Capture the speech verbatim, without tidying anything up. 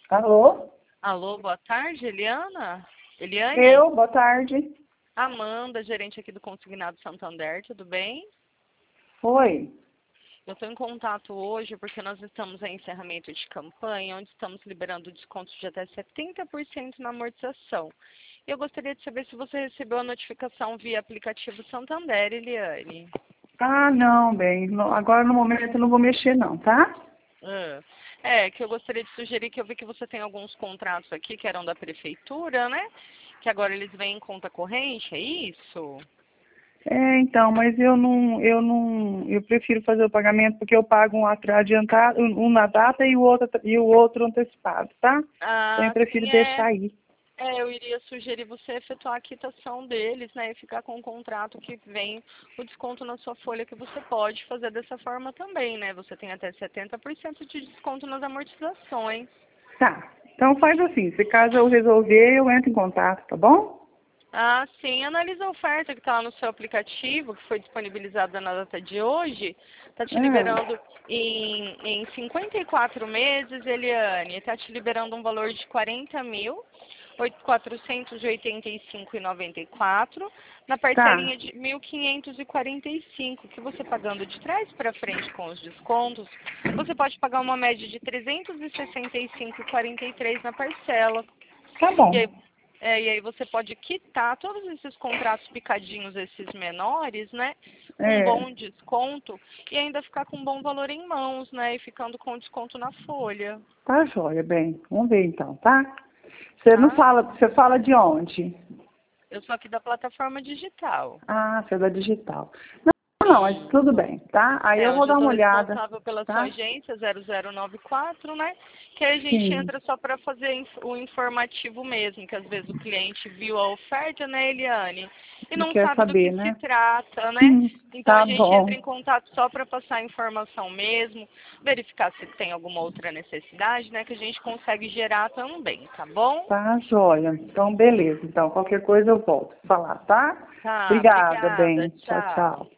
Alô? Alô, boa tarde, Eliana? Eliane? Eu, boa tarde. Amanda, gerente aqui do Consignado Santander, tudo bem? Oi. Eu estou em contato hoje porque nós estamos em encerramento de campanha, onde estamos liberando descontos de até setenta por cento na amortização. E eu gostaria de saber se você recebeu a notificação via aplicativo Santander, Eliane. Ah, não, bem. no- Agora no momento eu não vou mexer não, tá? Ah, É, que eu gostaria de sugerir que eu vi que você tem alguns contratos aqui que eram da prefeitura, né? Que agora eles vêm em conta corrente, é isso? É, então, mas eu não, eu não, eu prefiro fazer o pagamento porque eu pago um atra- adiantado, um um na data e o outro, atra- e o outro antecipado, tá? Então eu Ah, prefiro sim, é. deixar aí. É, eu iria sugerir você efetuar a quitação deles, né? E ficar com um contrato que vem o desconto na sua folha, que você pode fazer dessa forma também, né? Você tem até setenta por cento de desconto nas amortizações. Tá. Então faz assim, se caso eu resolver, eu entro em contato, tá bom? Ah, sim. Analisa a oferta que está no seu aplicativo, que foi disponibilizada na data de hoje. Está te Ah, liberando em, em cinquenta e quatro meses, Eliane. Está te liberando um valor de quarenta mil, quatrocentos e oitenta e cinco reais e noventa e quatro centavos, na tá. parcelinha de mil quinhentos e quarenta e cinco, que você pagando de trás para frente com os descontos, você pode pagar uma média de trezentos e sessenta e cinco reais e quarenta e três centavos na parcela. Tá E aí, bom. é, e aí você pode quitar todos esses contratos picadinhos, esses menores, né? Com um É, bom desconto e ainda ficar com um bom valor em mãos, né? E ficando com desconto na folha, tá joia, bem. Vamos ver então, tá? Você não tá? fala, você fala de onde? Eu sou aqui da plataforma digital. Ah, você é da digital. Não, não, mas Sim. tudo bem, tá? Aí É, eu vou hoje eu dar estou uma olhada, responsável pela sua tá? agência zero zero nove quatro, né? Que aí a gente Sim, entra só para fazer inf- o informativo mesmo, que às vezes o cliente viu a oferta, né, Eliane? E e não quer sabe do saber, que se né? trata, né? Hum, Então a tá gente entra bom, em contato só para passar a informação mesmo, verificar se tem alguma outra necessidade, né? Que a gente consegue gerar também, tá bom? tá joia. Então, beleza. Então, qualquer coisa eu volto a falar, tá? Tá, Obrigada, obrigada. bem. Tchau, Tchau. tchau.